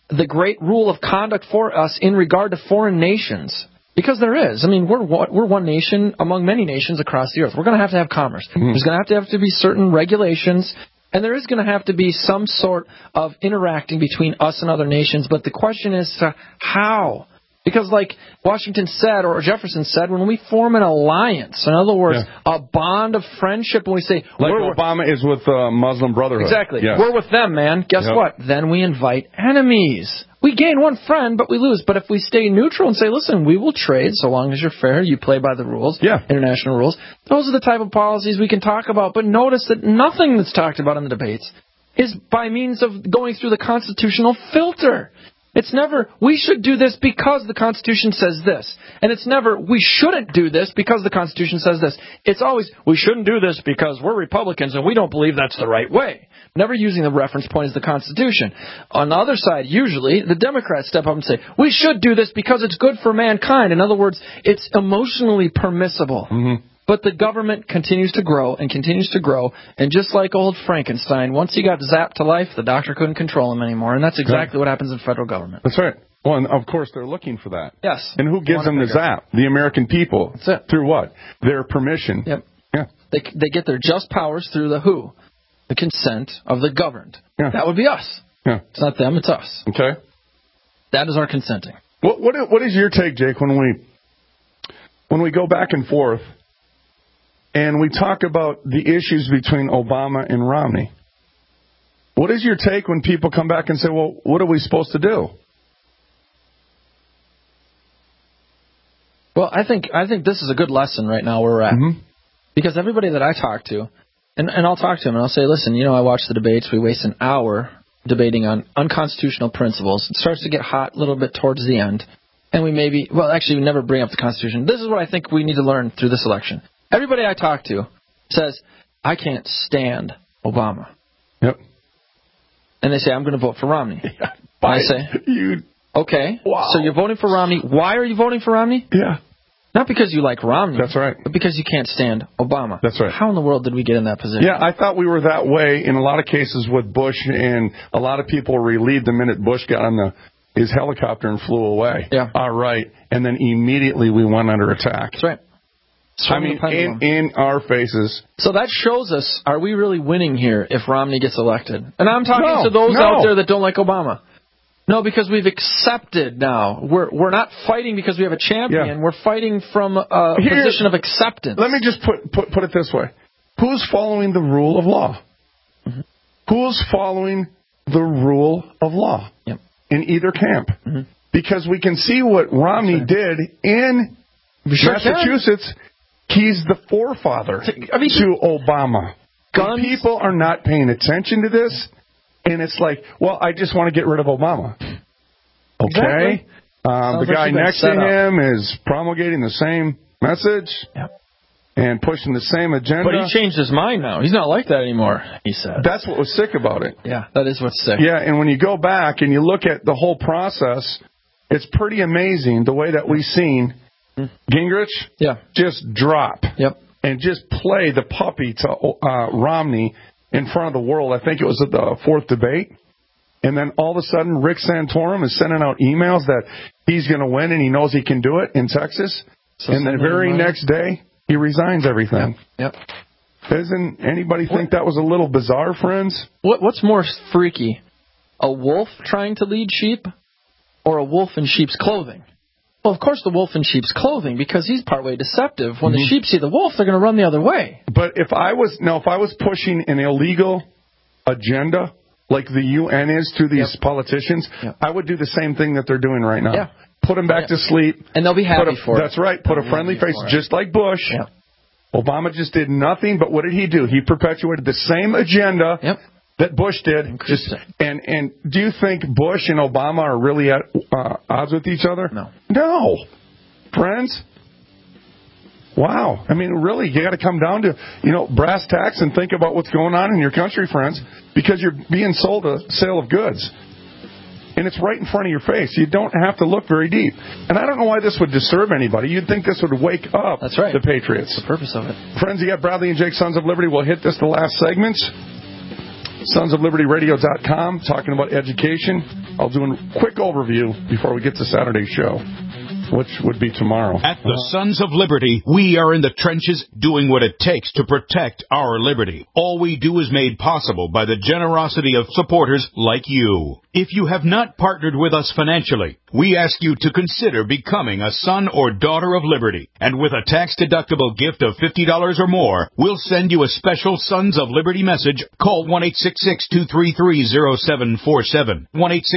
the great rule of conduct for us in regard to foreign nations. Because there is. I mean, we're one nation among many nations across the earth. We're going to have commerce. Mm-hmm. There's going to have to be certain regulations, and there is going to have to be some sort of interacting between us and other nations. But the question is how? Because like Washington said, or Jefferson said, when we form an alliance, in other words, a bond of friendship, when we say... Like Obama is with Muslim Brotherhood. Exactly. Yeah. We're with them, man. Guess what? Then we invite enemies. We gain one friend, but we lose. But if we stay neutral and say, listen, we will trade so long as you're fair, you play by the rules, international rules, those are the type of policies we can talk about. But notice that nothing that's talked about in the debates is by means of going through the constitutional filter. It's never, we should do this because the Constitution says this. And it's never, we shouldn't do this because the Constitution says this. It's always, we shouldn't do this because we're Republicans and we don't believe that's the right way. Never using the reference point as the Constitution. On the other side, usually, the Democrats step up and say, we should do this because it's good for mankind. In other words, it's emotionally permissible. Mm-hmm. But the government continues to grow and continues to grow. And just like old Frankenstein, once he got zapped to life, the doctor couldn't control him anymore. And that's exactly what happens in federal government. That's right. Well, and of course, they're looking for that. Yes. And who gives them the zap? The American people. That's it. Through what? Their permission. Yep. Yeah. They get their just powers through the who? The consent of the governed. Yeah. That would be us. Yeah. It's not them, it's us. Okay. That is our consenting. What is your take, Jake, when we go back and forth and we talk about the issues between Obama and Romney? What is your take when people come back and say, well, what are we supposed to do? Well, I think this is a good lesson right now where we're at. Mm-hmm. Because everybody that I talk to, and I'll talk to them and I'll say, listen, I watch the debates. We waste an hour debating on unconstitutional principles. It starts to get hot a little bit towards the end. And we never bring up the Constitution. This is what I think we need to learn through this election. Everybody I talk to says, I can't stand Obama. Yep. And they say, I'm going to vote for Romney. Yeah, and I say, okay, wow. So you're voting for Romney. Why are you voting for Romney? Yeah. Not because you like Romney. That's right. But because you can't stand Obama. That's right. How in the world did we get in that position? Yeah, I thought we were that way in a lot of cases with Bush, and a lot of people were relieved the minute Bush got on his helicopter and flew away. Yeah. All right. And then immediately we went under attack. That's right. In our faces. So that shows us, are we really winning here if Romney gets elected? And I'm talking to those out there that don't like Obama. No, because we've accepted now. We're not fighting because we have a champion. Yeah. We're fighting from a position of acceptance. Let me just put it this way. Who's following the rule of law? Mm-hmm. Who's following the rule of law in either camp? Mm-hmm. Because we can see what Romney did in Massachusetts. He's the forefather to Obama. Guns. People are not paying attention to this. And it's like, well, I just want to get rid of Obama. Okay. Exactly. The guy next to him is promulgating the same message and pushing the same agenda. But he changed his mind now. He's not like that anymore, he said. That's what was sick about it. Yeah, that is what's sick. Yeah, and when you go back and you look at the whole process, it's pretty amazing the way that we've seen Gingrich just drop and just play the puppy to Romney in front of the world. I think it was at the fourth debate. And then all of a sudden, Rick Santorum is sending out emails that he's going to win and he knows he can do it in Texas. And the very next day, he resigns everything. Yep. Doesn't anybody think that was a little bizarre, friends? What's more freaky? A wolf trying to lead sheep or a wolf in sheep's clothing? Well, of course the wolf in sheep's clothing, because he's partway deceptive. When the sheep see the wolf, they're going to run the other way. But if I was pushing an illegal agenda like the UN is to these politicians, I would do the same thing that they're doing right now. Yeah. Put them back to sleep. And they'll be happy for it. That's right. Put a friendly face, just like Bush. Yeah. Obama just did nothing, but what did he do? He perpetuated the same agenda that Bush did. And do you think Bush and Obama are really at odds with each other? No. Friends? Wow. I mean, really, you got to come down to, brass tacks and think about what's going on in your country, friends, because you're being sold a sale of goods. And it's right in front of your face. You don't have to look very deep. And I don't know why this would disturb anybody. You'd think this would wake up the Patriots. That's the purpose of it. Friends, you got Bradley and Jake, Sons of Liberty. We'll hit this the last segments. sonsoflibertyradio.com, talking about education. I'll do a quick overview before we get to Saturday's show, which would be tomorrow. At the Sons of Liberty, we are in the trenches doing what it takes to protect our liberty. All we do is made possible by the generosity of supporters like you. If you have not partnered with us financially, we ask you to consider becoming a son or daughter of liberty. And with a tax-deductible gift of $50 or more, we'll send you a special Sons of Liberty message. Call 1-866-233-0747,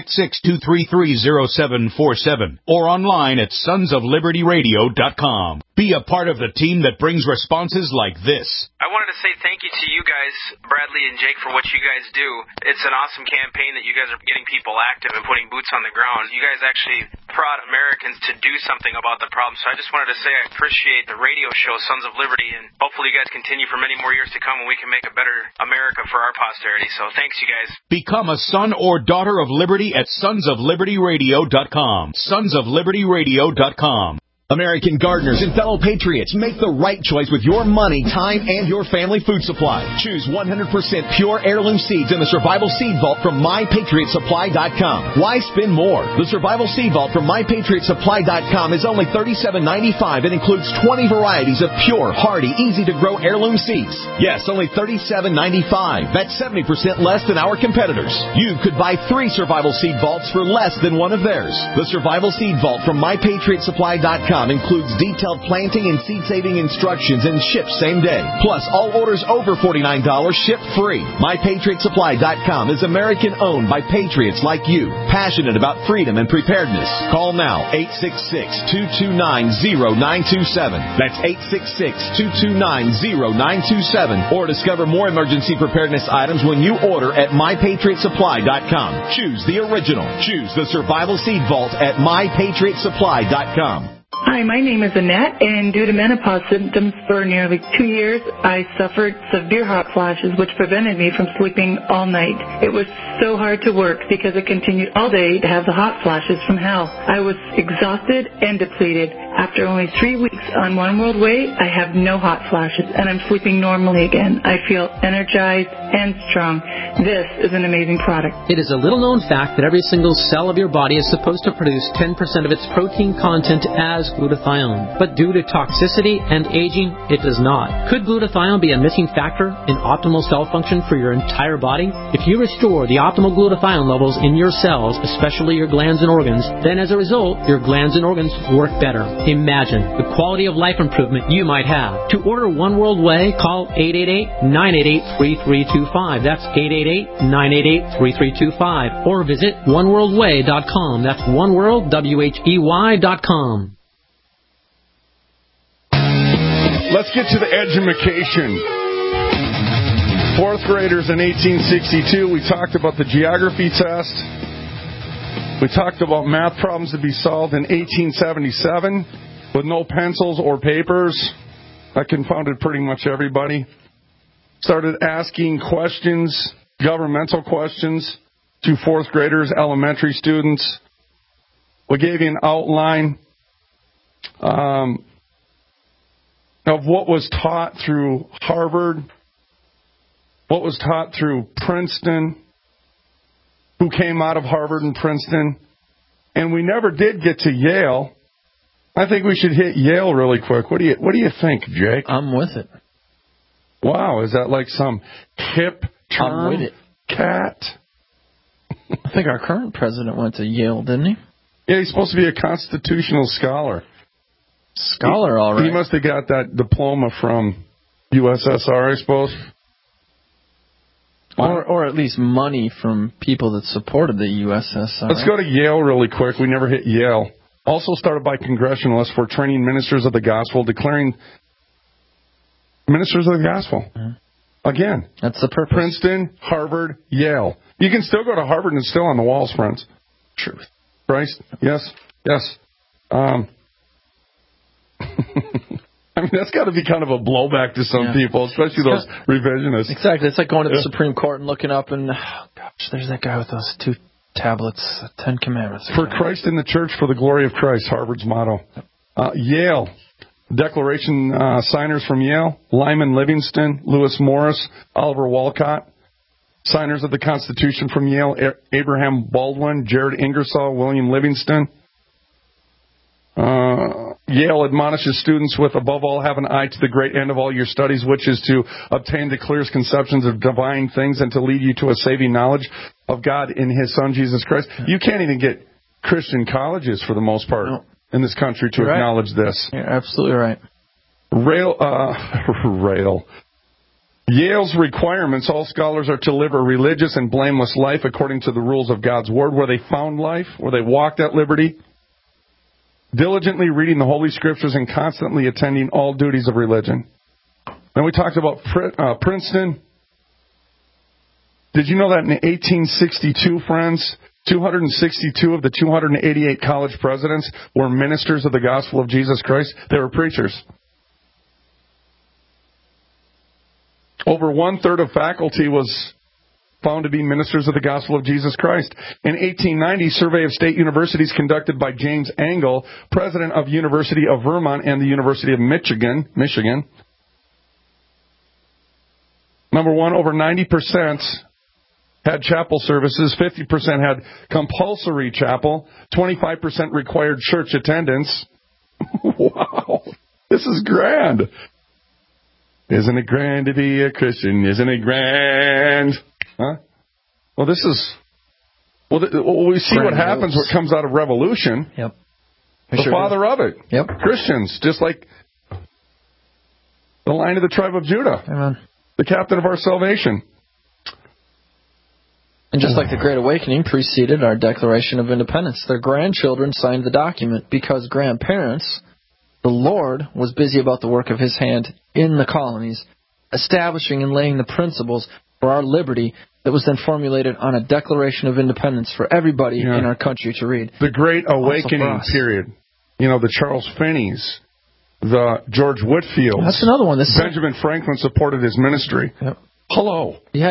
1-866-233-0747, or online at sonsoflibertyradio.com. Be a part of the team that brings responses like this. I wanted to say thank you to you guys, Bradley and Jake, for what you guys do. It's an awesome campaign that you guys are getting people active and putting boots on the ground. You guys actually prod Americans to do something about the problem. So I just wanted to say I appreciate the radio show, Sons of Liberty, and hopefully you guys continue for many more years to come and we can make a better America for our posterity. So thanks, you guys. Become a son or daughter of liberty at sonsoflibertyradio.com. Sonsoflibertyradio.com. American gardeners and fellow patriots, make the right choice with your money, time, and your family food supply. Choose 100% pure heirloom seeds in the Survival Seed Vault from MyPatriotSupply.com. Why spend more? The Survival Seed Vault from MyPatriotSupply.com is only $37.95 and includes 20 varieties of pure, hardy, easy-to-grow heirloom seeds. Yes, only $37.95. That's 70% less than our competitors. You could buy 3 Survival Seed Vaults for less than one of theirs. The Survival Seed Vault from MyPatriotSupply.com includes detailed planting and seed-saving instructions and ships same day. Plus, all orders over $49 ship free. MyPatriotSupply.com is American-owned by patriots like you, passionate about freedom and preparedness. Call now, 866-229-0927. That's 866-229-0927. Or discover more emergency preparedness items when you order at MyPatriotSupply.com. Choose the original. Choose the Survival Seed Vault at MyPatriotSupply.com. Hi, my name is Annette, and due to menopause symptoms for nearly 2 years, I suffered severe hot flashes, which prevented me from sleeping all night. It was so hard to work because I continued all day to have the hot flashes from hell. I was exhausted and depleted. After only 3 weeks on One World Way, I have no hot flashes, and I'm sleeping normally again. I feel energized and strong. This is an amazing product. It is a little-known fact that every single cell of your body is supposed to produce 10% of its protein content as glutathione. But due to toxicity and aging, it does not. Could glutathione be a missing factor in optimal cell function for your entire body? If you restore the optimal glutathione levels in your cells, especially your glands and organs, then as a result, your glands and organs work better. Imagine the quality of life improvement you might have. To order One World Way, call 888-988-3325. That's 888-988-3325. Or visit oneworldway.com. That's oneworldwhey.com. Let's get to the edumacation. 4th graders in 1862, we talked about the geography test. We talked about math problems to be solved in 1877 with no pencils or papers. That confounded pretty much everybody. Started asking questions, governmental questions, to 4th graders, elementary students. We gave you an outline of what was taught through Harvard, what was taught through Princeton, who came out of Harvard and Princeton, and we never did get to Yale. I think we should hit Yale really quick. What do you think, Jake? I'm with it. Wow, is that like some hip term? I'm with it. Cat? I think our current president went to Yale, didn't he? Yeah, he's supposed to be a constitutional scholar. Scholar, all right. He must have got that diploma from USSR, I suppose. Or at least money from people that supported the USSR. Let's go to Yale really quick. We never hit Yale. Also started by Congressionalists for training ministers of the gospel, declaring ministers of the gospel. Mm-hmm. Again. That's the purpose. Princeton, Harvard, Yale. You can still go to Harvard and it's still on the walls, friends. Truth. Christ? Yes. Yes. I mean, that's got to be kind of a blowback to some people, especially those revisionists. Exactly. It's like going to the Supreme Court and looking up and, oh, gosh, there's that guy with those 2 tablets, 10 Commandments. For Christ in the church, for the glory of Christ, Harvard's motto. Yale. Declaration signers from Yale, Lyman Livingston, Lewis Morris, Oliver Wolcott. Signers of the Constitution from Yale, Abraham Baldwin, Jared Ingersoll, William Livingston. Yale admonishes students with, above all, have an eye to the great end of all your studies, which is to obtain the clearest conceptions of divine things and to lead you to a saving knowledge of God in His Son, Jesus Christ. You can't even get Christian colleges, for the most part, in this country to acknowledge this. You're absolutely right. Yale's requirements, all scholars are to live a religious and blameless life according to the rules of God's Word, where they found life, where they walked at liberty, diligently reading the Holy Scriptures and constantly attending all duties of religion. Then we talked about Princeton. Did you know that in 1862, friends, 262 of the 288 college presidents were ministers of the gospel of Jesus Christ? They were preachers. Over 1/3 of faculty was found to be ministers of the gospel of Jesus Christ. In 1890, survey of state universities conducted by James Angle, president of University of Vermont and the University of Michigan. Number one, over 90% had chapel services, 50% had compulsory chapel, 25% required church attendance. Wow, this is grand. Isn't it grand to be a Christian? Isn't it grand? Huh? Well, this is... we see what happens when it comes out of revolution. Yep. The father of it. Yep. Christians, just like the Lion of the tribe of Judah. Amen. The captain of our salvation. And just like the Great Awakening preceded our Declaration of Independence, their grandchildren signed the document because grandparents, the Lord, was busy about the work of His hand in the colonies, establishing and laying the principles for our liberty that was then formulated on a Declaration of Independence for everybody in our country to read. The Great Awakening period. You know, the Charles Finneys, the George Whitefields. That's another one. Benjamin Franklin supported his ministry. Yep. Hello.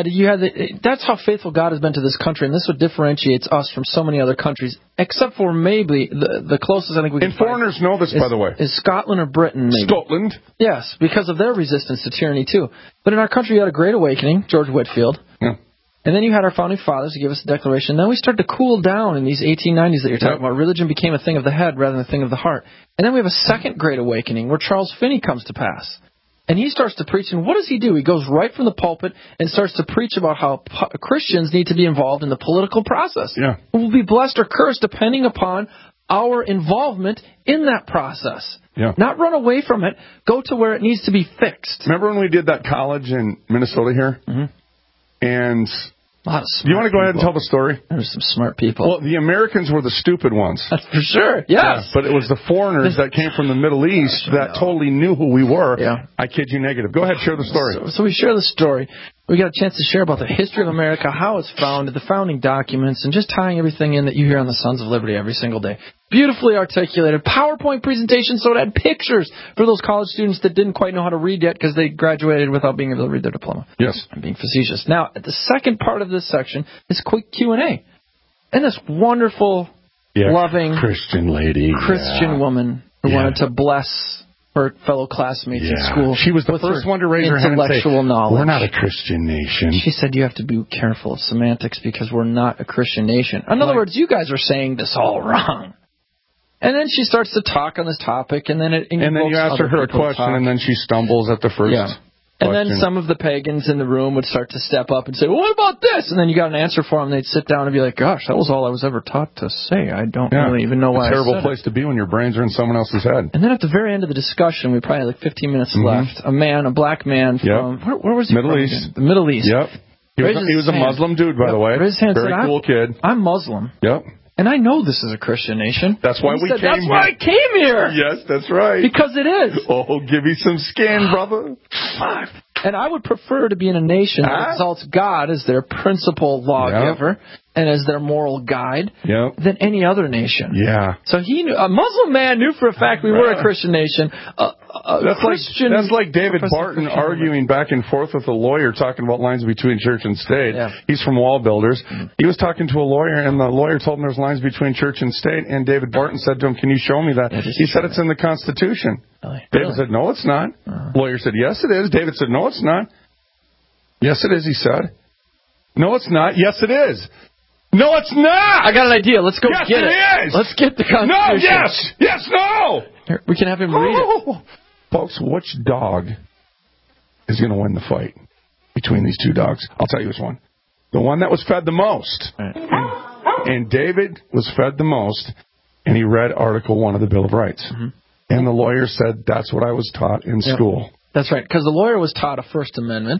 That's how faithful God has been to this country, and this what differentiates us from so many other countries, except for maybe the closest I think we can find. And foreigners know this, by the way. Is Scotland or Britain, maybe? Scotland? Yes, because of their resistance to tyranny, too. But in our country, you had a Great Awakening, George Whitefield. Yeah. And then you had our founding fathers to give us the Declaration. Then we started to cool down in these 1890s that you're talking about. Religion became a thing of the head rather than a thing of the heart. And then we have a second Great Awakening where Charles Finney comes to pass. And he starts to preach, and what does he do? He goes right from the pulpit and starts to preach about how Christians need to be involved in the political process. Yeah. We'll be blessed or cursed depending upon our involvement in that process. Yeah. Not run away from it. Go to where it needs to be fixed. Remember when we did that college in Minnesota here? Mm-hmm. And... Do you want to go ahead and tell the story? There's some smart people. Well, the Americans were the stupid ones. That's for sure, yes. Yeah, but it was the foreigners that came from the Middle East that totally knew who we were. Yeah. I kid you negative. Go ahead, share the story. So we share the story. We got a chance to share about the history of America, how it's founded, the founding documents, and just tying everything in that you hear on the Sons of Liberty every single day. Beautifully articulated PowerPoint presentation, so it had pictures for those college students that didn't quite know how to read yet because they graduated without being able to read their diploma. Yes. I'm being facetious. Now, the second part of this section is quick Q&A. And this wonderful, loving Christian lady, Christian woman who wanted to bless her fellow classmates in school. She was the first one to raise her hand and say, knowledge. We're not a Christian nation. She said you have to be careful of semantics because we're not a Christian nation. In other words, you guys are saying this all wrong. And then she starts to talk on this topic, and then you ask her a question, and then she stumbles at the first. Yeah. And then some of the pagans in the room would start to step up and say, well, what about this? And then you got an answer for them. They'd sit down and be like, gosh, that was all I was ever taught to say. I don't really even know why I said it. It's a terrible place to be when your brains are in someone else's head. And then at the very end of the discussion, we probably had like 15 minutes left. A black man from, where was he Middle from? East. The Middle East. Yep. He was a Muslim dude, by the way. Raised his hand, Very cool kid. I'm Muslim. Yep. And I know this is a Christian nation. That's why we came here. That's why I came here. Yes, that's right. Because it is. Oh, give me some skin, brother. And I would prefer to be in a nation that exalts God as their principal lawgiver and as their moral guide than any other nation. Yeah. So a Muslim man knew for a fact we were a Christian nation. That's like David Barton arguing back and forth with a lawyer talking about lines between church and state. Yeah. He's from Wall Builders. He was talking to a lawyer, and the lawyer told him there's lines between church and state, and David Barton said to him, can you show me that? He said it's in the Constitution. David said, no, it's not. Lawyer said, yes, it is. David said, no, it's not. Yes, it is, he said. No, it's not. Yes, it is. No, it's not. I got an idea. Let's go yes, get it. Yes, it is. Let's get the Constitution. No, yes. Yes, no. Here, we can have him read it. Folks, which dog is going to win the fight between these two dogs? I'll tell you which one. The one that was fed the most. Right. And David was fed the most, and he read Article 1 of the Bill of Rights. Mm-hmm. And the lawyer said, that's what I was taught in school. That's right, because the lawyer was taught a First Amendment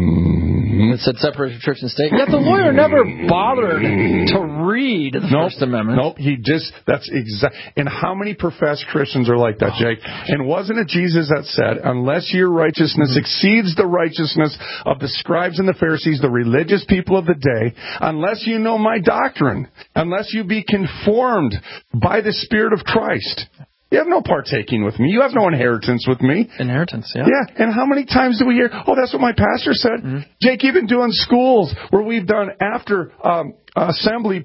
that said separation of church and state. Yet the lawyer never bothered to read the First Amendment. Nope, that's exact. And how many professed Christians are like that, Jake? And wasn't it Jesus that said, unless your righteousness exceeds the righteousness of the scribes and the Pharisees, the religious people of the day, unless you know my doctrine, unless you be conformed by the Spirit of Christ, you have no partaking with me. You have no inheritance with me. Inheritance, yeah. Yeah, and how many times do we hear, oh, that's what my pastor said? Mm-hmm. Jake, even doing schools where we've done after assembly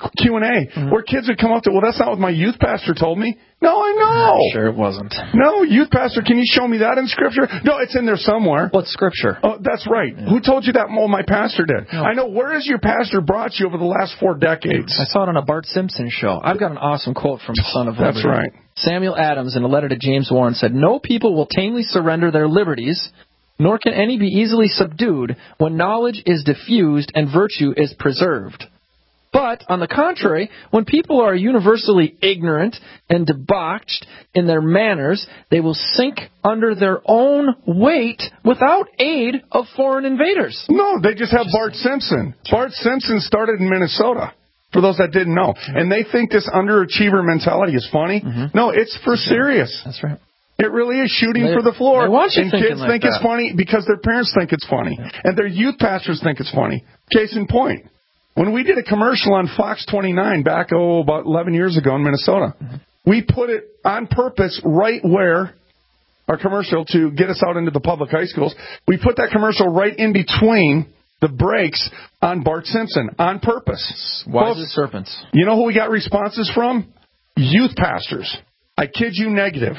Q&A, where kids would come up to, well, that's not what my youth pastor told me. No, I know. Sure it wasn't. No, youth pastor, can you show me that in Scripture? No, it's in there somewhere. What Scripture? Oh, that's right. Yeah. Who told you that? Oh, my pastor did. No. I know. Where has your pastor brought you over the last 4 decades? I saw it on a Bart Simpson show. I've got an awesome quote from Son of Liberty. That's right. Samuel Adams, in a letter to James Warren, said, no people will tamely surrender their liberties, nor can any be easily subdued when knowledge is diffused and virtue is preserved. But, on the contrary, when people are universally ignorant and debauched in their manners, they will sink under their own weight without aid of foreign invaders. No, they just have Bart Simpson. Bart Simpson started in Minnesota, for those that didn't know. And they think this underachiever mentality is funny. Mm-hmm. No, it's for serious. That's right. It really is shooting for the floor. They want you and kids like think that. It's funny because their parents think it's funny. Yeah. And their youth pastors think it's funny. Case in point. When we did a commercial on Fox 29 back, about 11 years ago in Minnesota, we put it on purpose right where our commercial to get us out into the public high schools. We put that commercial right in between the breaks on Bart Simpson on purpose. Wise as serpents. You know who we got responses from? Youth pastors. I kid you negative.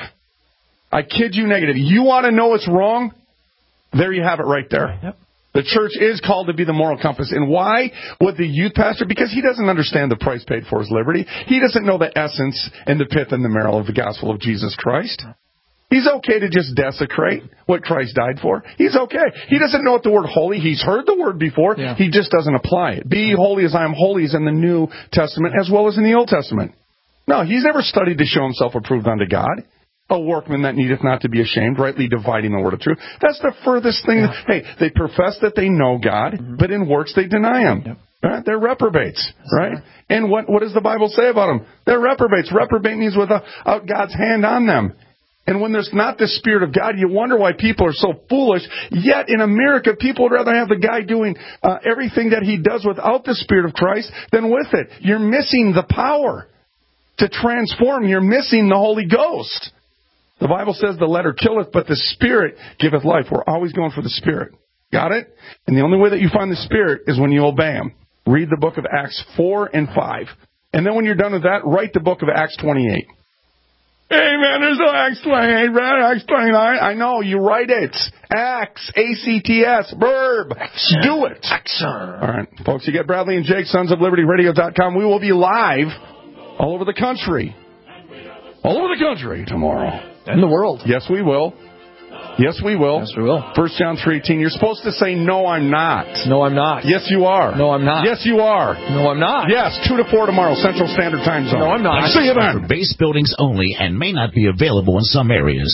I kid you negative. You want to know what's wrong? There you have it right there. Yep. The church is called to be the moral compass. And why would the youth pastor? Because he doesn't understand the price paid for his liberty. He doesn't know the essence and the pith and the marrow of the gospel of Jesus Christ. He's okay to just desecrate what Christ died for. He's okay. He doesn't know what the word holy. He's heard the word before. Yeah. He just doesn't apply it. Be holy as I am holy is in the New Testament as well as in the Old Testament. No, he's never studied to show himself approved unto God. A workman that needeth not to be ashamed, rightly dividing the word of truth. That's the furthest thing. Yeah. Hey, they profess that they know God, but in works they deny Him. Yep. Right? They're reprobates, right? And what does the Bible say about them? They're reprobates. Reprobate means without God's hand on them. And when there's not the Spirit of God, you wonder why people are so foolish. Yet in America, people would rather have the guy doing everything that he does without the Spirit of Christ than with it. You're missing the power to transform. You're missing the Holy Ghost. The Bible says the letter killeth, but the Spirit giveth life. We're always going for the Spirit. Got it? And the only way that you find the Spirit is when you obey Him. Read the book of Acts 4 and 5. And then when you're done with that, write the book of Acts 28. Hey, man, there's no Acts 28, man. Acts 29. I know, you write it. Acts, A-C-T-S, verb. Action. Do it. Action. All right, folks, you get Bradley and Jake, Sons of Liberty Radio.com. We will be live all over the country. All over the country tomorrow. And the world. Yes, we will. Yes, we will. Yes, we will. 1 John 3:18. You're supposed to say, no, I'm not. No, I'm not. Yes, you are. No, I'm not. Yes, you are. No, I'm not. Yes, 2 to 4 tomorrow, Central Standard Time Zone. No, I'm not. See you then. For base buildings only and may not be available in some areas.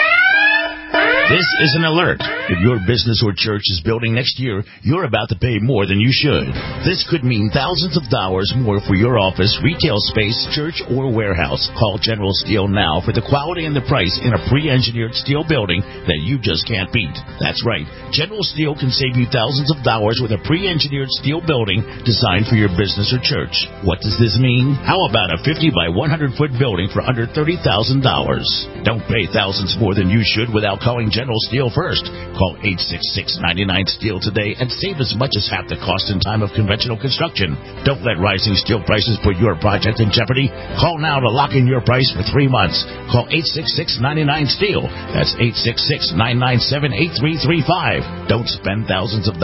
This is an alert. If your business or church is building next year, you're about to pay more than you should. This could mean thousands of dollars more for your office, retail space, church, or warehouse. Call General Steel now for the quality and the price in a pre-engineered steel building that you just can't beat. That's right. General Steel can save you thousands of dollars with a pre-engineered steel building designed for your business or church. What does this mean? How about a 50 by 100 foot building for under $30,000? Don't pay thousands more than you should without calling General Steel first. Call 866-99-STEEL today and save as much as half the cost and time of conventional construction. Don't let rising steel prices put your project in jeopardy. Call now to lock in your price for 3 months. Call 866-99-STEEL. That's 866-997-8335. Don't spend thousands of